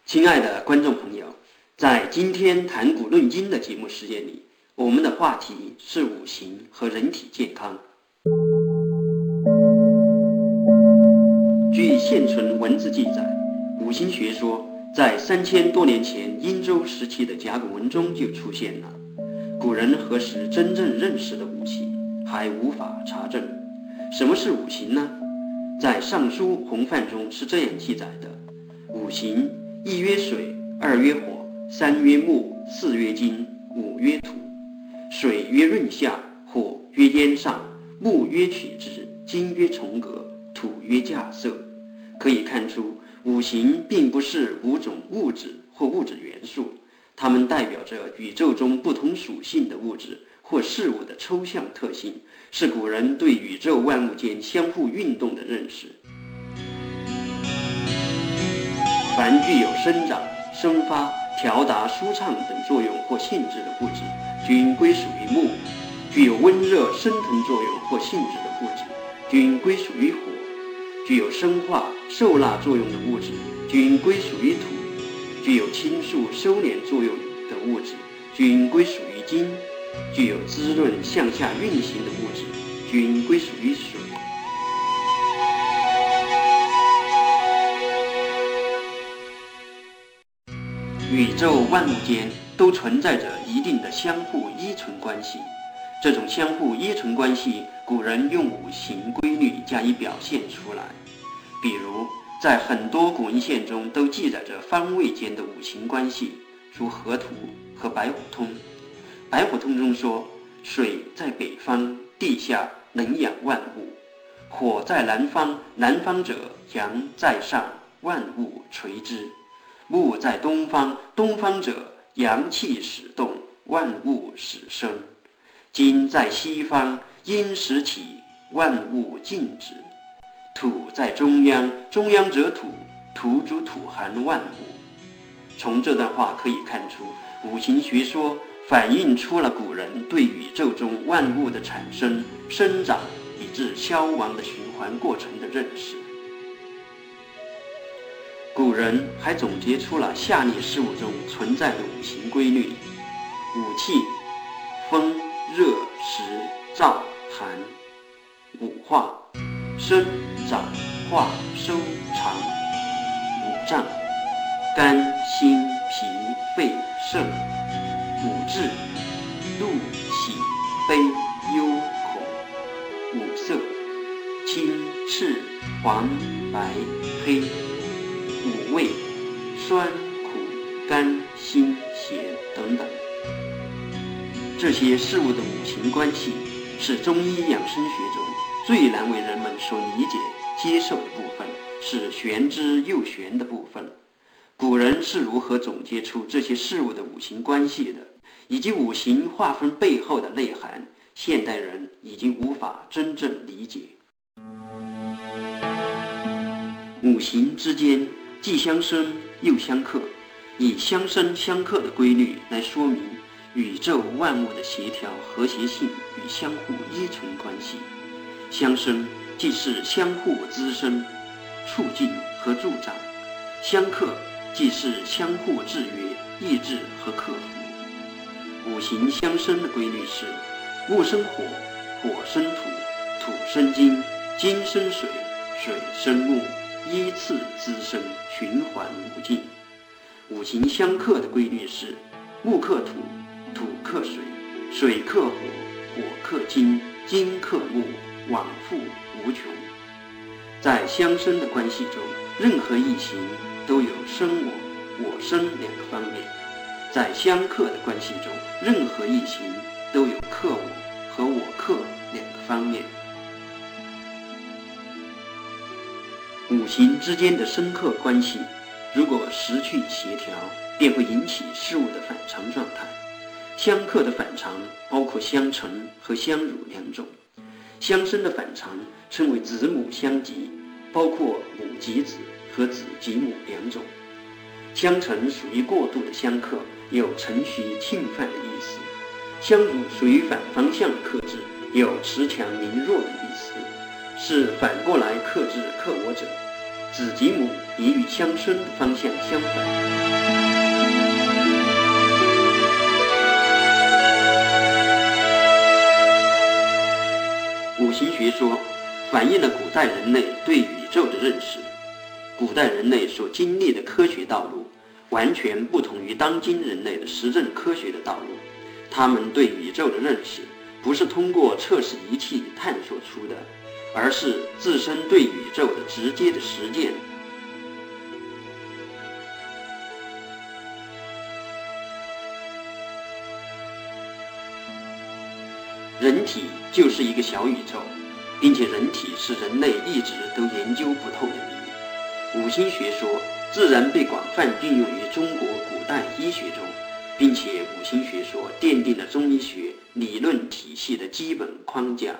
亲爱的观众朋友，在今天谈古论今的节目时间里，我们的话题是五行和人体健康。据现存文字记载，五行学说在3000多年前殷周时期的甲骨文中就出现了。古人何时真正认识的五行还无法查证。什么是五行呢？在《尚书洪范》中是这样记载的：五行，一曰水，二曰火，三曰木，四曰金，五曰土。水曰润下，火曰淹上，木曰曲直，金曰重革，土曰架色。可以看出，五行并不是5种物质或物质元素，它们代表着宇宙中不同属性的物质或事物的抽象特性，是古人对宇宙万物间相互运动的认识。凡具有生长、生发、调达、舒畅等作用或性质的物质，均归属于木；具有温热、升腾作用或性质的物质，均归属于火；具有生化、受纳作用的物质，均归属于土；具有倾诉、收敛作用的物质，均归属于金；具有滋润、向下运行的物质，均归属于水。宇宙万物间都存在着一定的相互依存关系，这种相互依存关系，古人用五行规律加以表现出来。比如，在很多古文献中都记载着方位间的五行关系，如河图和白虎通。白虎通中说，水在北方，地下能养万物；火在南方，南方者阳在上，万物垂之；木在东方，东方者阳气始动，万物始生；金在西方，阴始起，万物静止；土在中央，中央者土，土主土含万物。从这段话可以看出，五行学说反映出了古人对宇宙中万物的产生、生长以至消亡的循环过程的认识。古人还总结出了下列事物中存在的五行规律：五气，风、热、时、燥、寒；五化，生、长、化、收、藏；五脏，肝、心、脾、肺、肾；五志，怒、喜、悲、忧、恐；五色，青、赤、黄、白、黑；五味，酸、苦、甘、辛、咸等等。这些事物的五行关系是中医养生学中最难为人们所理解、接受的部分，是玄之又玄的部分。古人是如何总结出这些事物的五行关系的，以及五行划分背后的内涵，现代人已经无法真正理解。五行之间既相生又相克，以相生相克的规律来说明宇宙万物的协调和谐性与相互依存关系。相生既是相互滋生、促进和助长；相克既是相互制约、抑制和克服。五行相生的规律是：木生火，火生土，土生金，金生水，水生木，依次滋生，循环无尽。五行相克的规律是：木克土，土克水，水克火，火克金，金克木，往复无穷。在相生的关系中，任何一行都有生我、我生两个方面；在相克的关系中，任何一行都有克我和我克两个方面。五行之间的生克关系如果失去协调，便会引起事物的反常状态。相克的反常包括相乘和相辱两种，相生的反常称为子母相极，包括母及子和子及母两种。相乘属于过度的相克，有承袭侵犯的意思；相辱属于反方向的克制，有持强凌弱的意思，是反过来克制克我者。子及母也与相生的方向相反。 说反映了古代人类对宇宙的认识。古代人类所经历的科学道路完全不同于当今人类的实证科学的道路。他们对宇宙的认识不是通过测试仪器探索出的，而是自身对宇宙的直接的实践。人体就是一个小宇宙，并且人体是人类一直都研究不透的谜。五行学说自然被广泛运用于中国古代医学中，并且五行学说奠定了中医学理论体系的基本框架。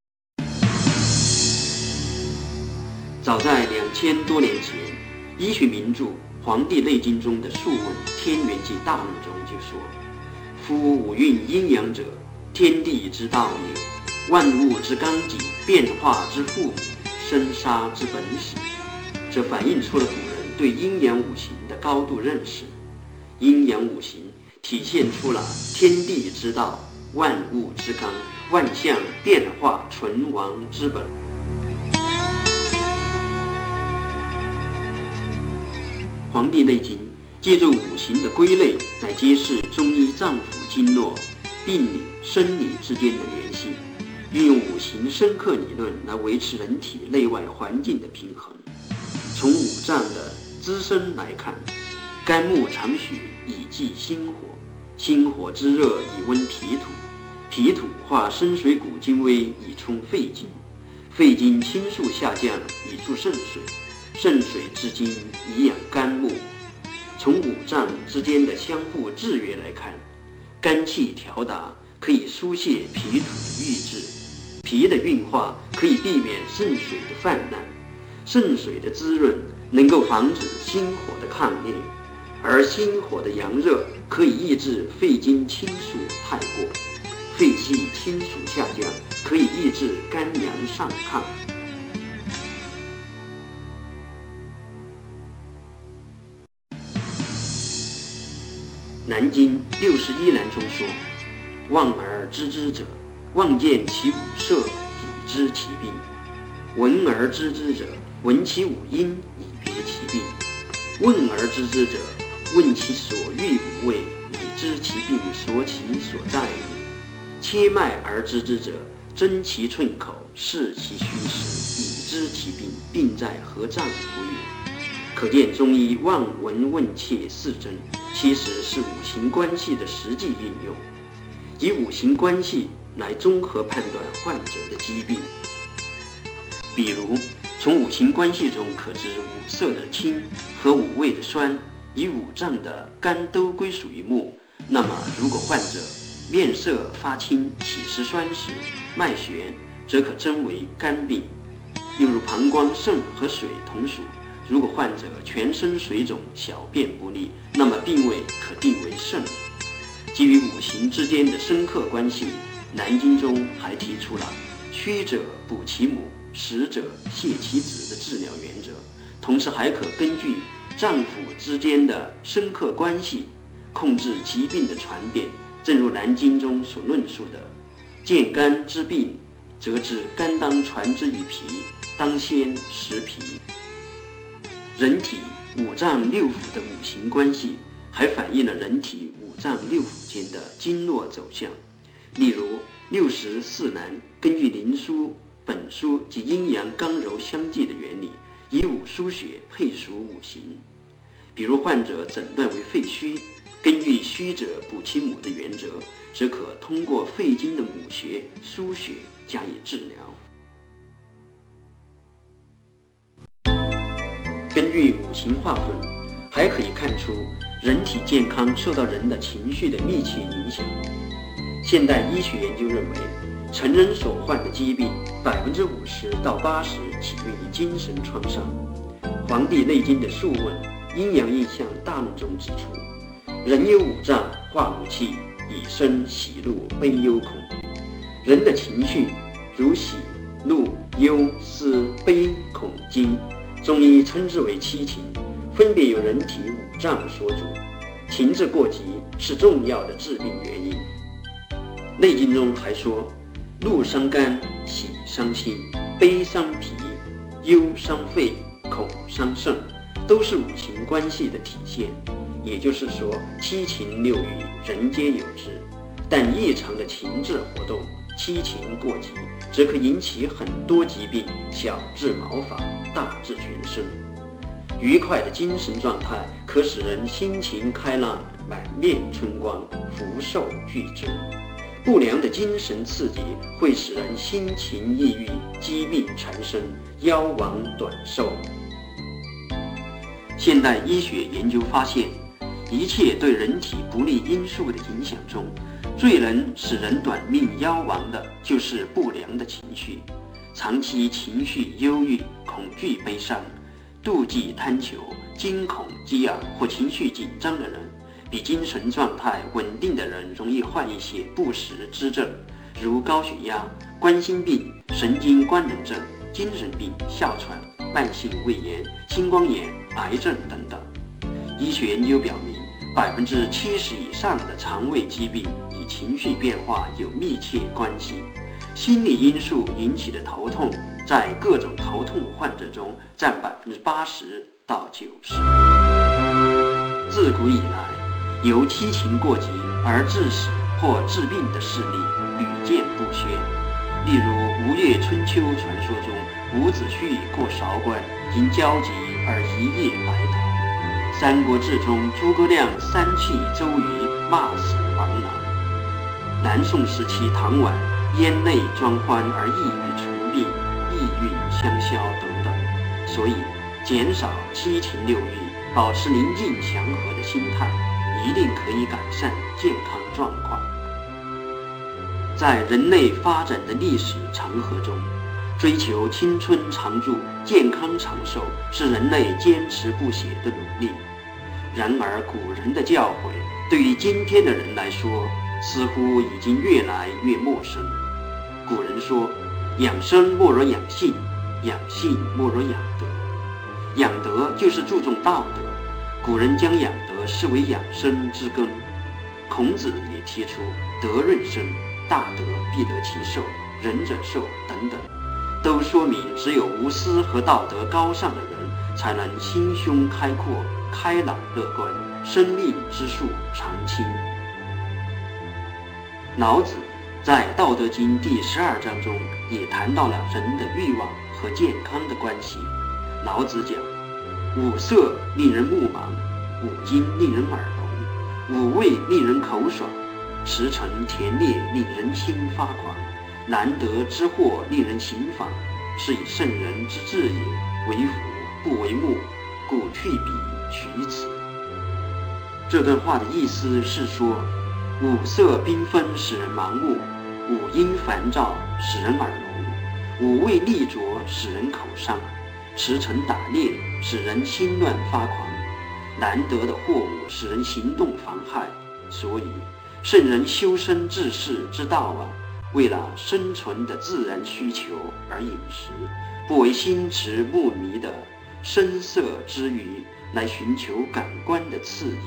早在2000多年前，医学名著《黄帝内经》中的《素问·天元纪大论》中就说：“夫五运阴阳者，天地之道也，万物之纲纪，变化之父母，生杀之本始。”这反映出了古人对阴阳五行的高度认识。阴阳五行体现出了天地之道、万物之纲、万象变化存亡之本。《黄帝内经》借助五行的归类来揭示中医脏腑经络、病理、生理之间的联系，运用五行生克理论来维持人体内外环境的平衡。从五脏的滋生来看，肝木藏血以济心火，心火之热以温脾土，脾土化生水谷精微以充肺经，肺经清肃下降以助肾水，肾水之精以养肝木。从五脏之间的相互制约来看，肝气调达可以疏泄脾土的郁滞，脾的运化可以避免肾水的泛滥，肾水的滋润能够防止心火的抗烈，而心火的阳热可以抑制肺经清肃太过，肺气清肃下降可以抑制肝阳上亢。南经61难中说：“望而知之者，望见其五色以知其病；闻而知之者，闻其五音以别其病；问而知之者，问其所欲五味以知其病所起所在也；切脉而知之者，争其寸口，视其虚实，以知其病，病在何脏乎也。”可见中医望闻问切四征其实是五行关系的实际运用，以五行关系来综合判断患者的疾病。比如从五行关系中可知五色的清和五味的酸，以五脏的肝都归属于木，那么如果患者面色发青、起湿酸时、脉弦，则可真为肝病。又如膀胱、肾和水同属，如果患者全身水肿、小便不利，那么病位可定为肾。基于五行之间的生克关系，南经中还提出了虚者补其母，实者泻其子的治疗原则，同时还可根据脏腑之间的生克关系控制疾病的传变。正如南经中所论述的：“见肝之病，则知肝当传之于脾，当先食脾。”人体五脏六腑的五行关系，还反映了人体五脏六腑间的经络走向。例如64难根据灵枢、本枢及阴阳刚柔相济的原理，以五输血配属五行。比如患者诊断为肺虚，根据虚者补其母的原则，则可通过肺经的母穴输血加以治疗。根据五行划分，还可以看出人体健康受到人的情绪的密切影响。现代医学研究认为，成人所患的疾病50%到80%起源于精神创伤。《黄帝内经》的《素问·阴阳应象大论》中指出，人有五脏化五气，以生喜怒悲忧恐。人的情绪如喜、怒、忧、思、悲、恐、惊，中医称之为七情，分别由人体五脏所主，情志过急是重要的致病原因。内经中还说， 怒伤肝，喜伤心，悲伤脾，忧伤肺，恐伤肾，都是五行关系的体现。也就是说，七情六欲人皆有之，但异常的情志活动，七情过急，则可引起很多疾病，小至毛发，大至全身。愉快的精神状态可使人心情开朗，满面春光，福寿俱增。不良的精神刺激会使人心情抑郁，疾病缠身，夭亡短寿。现代医学研究发现，一切对人体不利因素的影响中，最能使人短命夭亡的就是不良的情绪。长期情绪忧郁、恐惧、悲伤、妒忌、贪求、惊恐、饥饿或情绪紧张的人，比精神状态稳定的人容易患一些不实之症，如高血压、冠心病、神经官能症、精神病、哮喘、慢性胃炎、青光眼、癌症等等。医学研究表明，70%以上的肠胃疾病与情绪变化有密切关系。心理因素引起的头痛，在各种头痛患者中占80%到90%。自古以来，由七情过急而致死或致病的事例屡见不鲜。例如《吴越春秋》传说中，伍子胥过韶关，因焦急而一夜白头。《三国志》中，诸葛亮3气周瑜，骂死王朗。南宋时期，唐婉咽泪装欢而抑郁存病，意韵相消等等。所以，减少七情六欲，保持宁静祥和的心态，一定可以改善健康状况。在人类发展的历史长河中，追求青春常驻、健康长寿是人类坚持不懈的努力。然而，古人的教诲对于今天的人来说，似乎已经越来越陌生。古人说：“养生莫若养性，养性莫若养德。”养德就是注重道德，古人将养德视为养生之根。孔子也提出“德润生，大德必得其寿，仁者寿”等等，都说明只有无私和道德高尚的人，才能心胸开阔、开朗乐观，生命之树常青。老子在《道德经》第12章中也谈到了人的欲望和健康的关系。老子讲：“五色令人目盲，五音令人耳聋，五味令人口爽，驰骋田猎令人心发狂，难得之货令人行妨，是以圣人之治也。为辅不为目，故去彼取此。”这段话的意思是说，五色缤纷使人盲目，五音烦躁使人耳聋，五味腻浊使人口伤，驰骋打猎使人心乱发狂，难得的货物使人行动妨害。所以圣人修身治世之道啊，为了生存的自然需求而饮食，不为心驰目迷的声色之欲来寻求感官的刺激。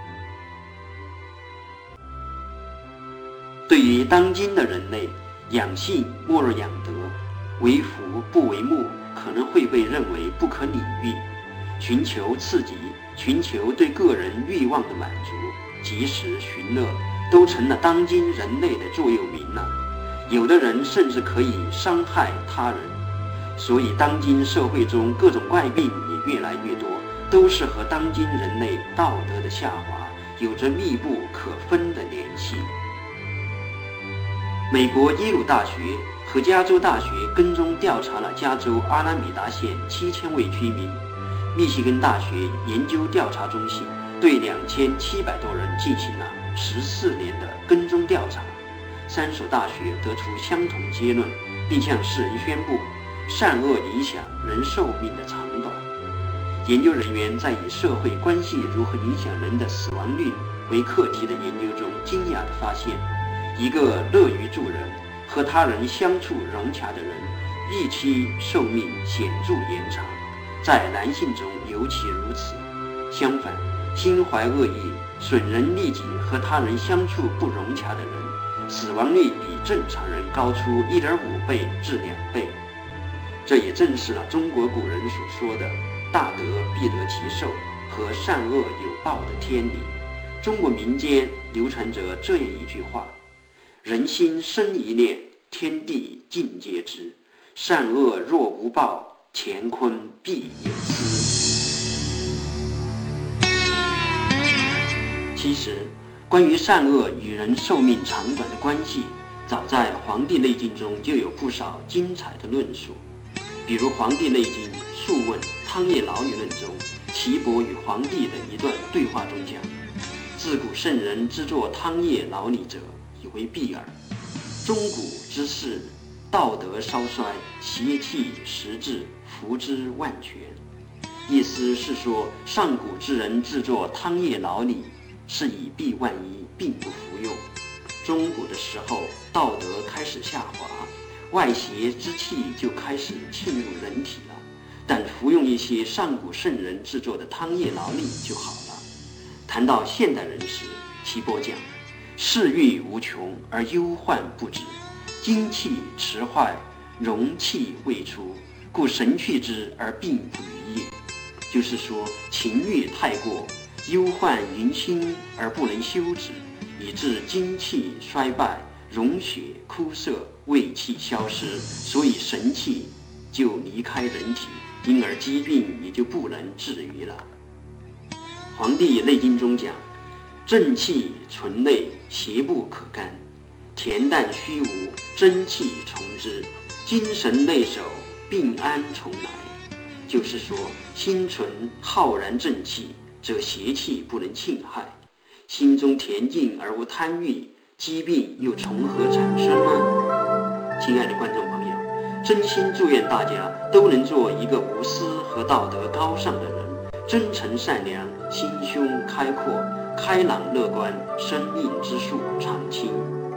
对于当今的人类，养性莫若养德，为辅不为目，可能会被认为不可理喻。寻求刺激，寻求对个人欲望的满足，及时寻乐，都成了当今人类的座右铭了。有的人甚至可以伤害他人。所以当今社会中各种怪病也越来越多，都是和当今人类道德的下滑有着密不可分的联系。美国耶鲁大学和加州大学跟踪调查了加州阿拉米达县7000位居民，密西根大学研究调查中心对2700多人进行了14年的跟踪调查，3所大学得出相同结论，并向世人宣布善恶影响人寿命的长短。研究人员在以社会关系如何影响人的死亡率为课题的研究中，惊讶地发现，一个乐于助人、和他人相处融洽的人，预期寿命显著延长，在男性中尤其如此。相反，心怀恶意、损人利己和他人相处不融洽的人， 死亡率比正常人高出1.5倍至2倍。这也正是了中国古人所说的大德必得其寿和善恶有报的天理。中国民间流传着这样一句话：人心生一念，天地尽皆知，善恶若无报，乾坤必有私。其实关于善恶与人寿命长短的关系，早在《黄帝内经》中就有不少精彩的论述。比如《黄帝内经·素问·汤液劳理论》中，岐伯与黄帝的一段对话中讲：自古圣人之作汤液劳理者，以为必耳。中古之事，道德稍衰，邪气时至，服之万全。意思是说，上古之人制作汤液劳理，是以避万一，并不服用。中古的时候，道德开始下滑，外邪之气就开始侵入人体了，但服用一些上古圣人制作的汤液劳理就好了。谈到现代人时，岐伯讲：世欲无穷而忧患不止，精气迟坏，荣气未出，故神去之而病不于也。就是说，情欲太过，忧患云心而不能休止，以致精气衰败，荣血枯涩，胃气消失，所以神气就离开人体，因而疾病也就不能治愈了。《黄帝内经》中讲：正气存内，邪不可干；恬淡虚无，真气从之；精神内守，病安从来。就是说，心存浩然正气，则邪气不能侵害；心中恬静而无贪欲，疾病又从何产生呢？亲爱的观众朋友，真心祝愿大家都能做一个无私和道德高尚的人，真诚善良，心胸开阔，开朗乐观，生命之树常青。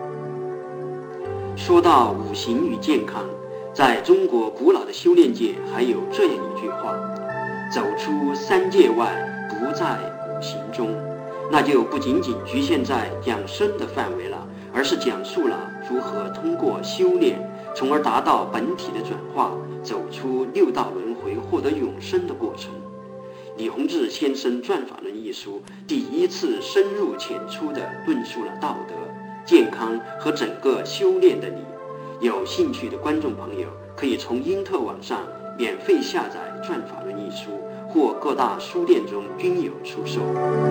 说到五行与健康，在中国古老的修炼界还有这样一句话：走出三界外，不在五行中。那就不仅仅局限在养生的范围了，而是讲述了如何通过修炼，从而达到本体的转化，走出六道轮回，获得永生的过程。李洪志先生《转法论》一书第一次深入浅出地论述了道德、健康和整个修炼的理。有兴趣的观众朋友可以从因特网上免费下载《转法论》一书，或各大书店中均有出售。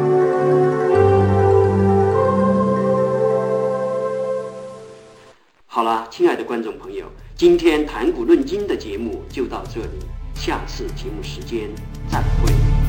好了，亲爱的观众朋友，今天谈古论今的节目就到这里，下次节目时间再会。